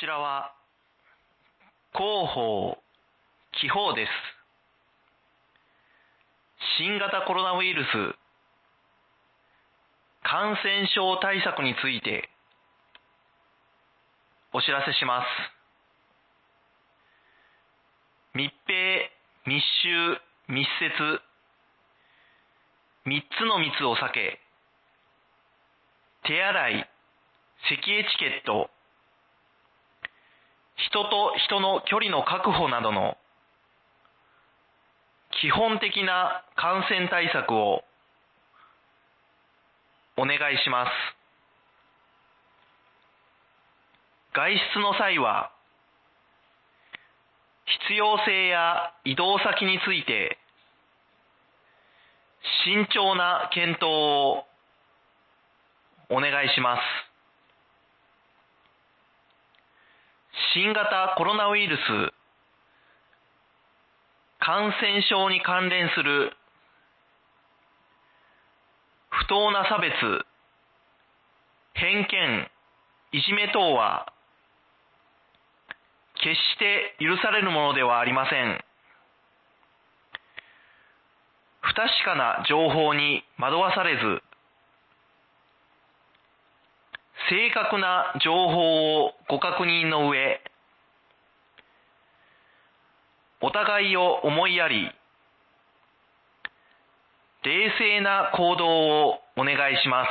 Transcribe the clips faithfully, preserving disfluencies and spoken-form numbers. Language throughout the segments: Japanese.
ちらは広報、気泡です。新型コロナウイルス感染症対策についてお知らせします。密閉、密集、密接、三つの密を避け、手洗い、咳エチケット、人と人の距離の確保などの基本的な感染対策をお願いします。外出の際は、必要性や移動先について慎重な検討をお願いします。新型コロナウイルス感染症に関連する不当な差別、偏見、いじめ等は決して許されるものではありません。不確かな情報に惑わされず、正確な情報をご確認の上、お互いを思いやり、冷静な行動をお願いします。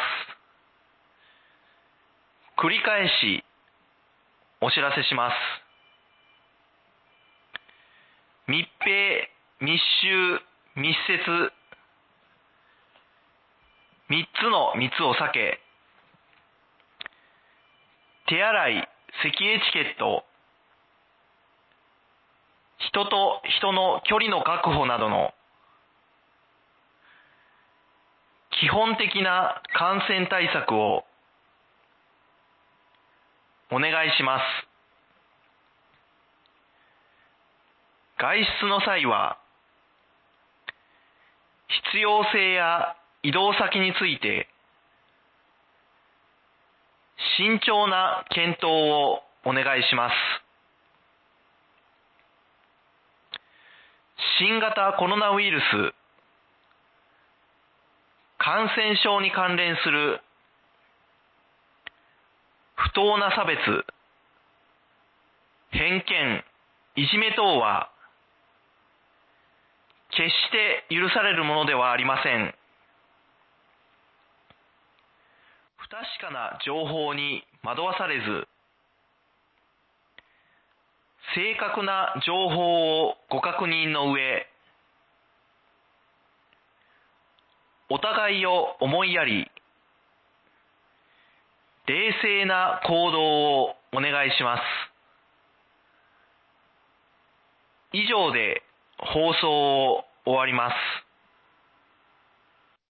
繰り返しお知らせします。密閉、密集、密接、三つの密を避け、手洗い、咳エチケット、人と人の距離の確保などの基本的な感染対策をお願いします。外出の際は、必要性や移動先について慎重な検討をお願いします。新型コロナウイルス感染症に関連する不当な差別、偏見、いじめ等は決して許されるものではありません。不確かな情報に惑わされず、正確な情報をご確認の上、お互いを思いやり、冷静な行動をお願いします。以上で放送を終わります。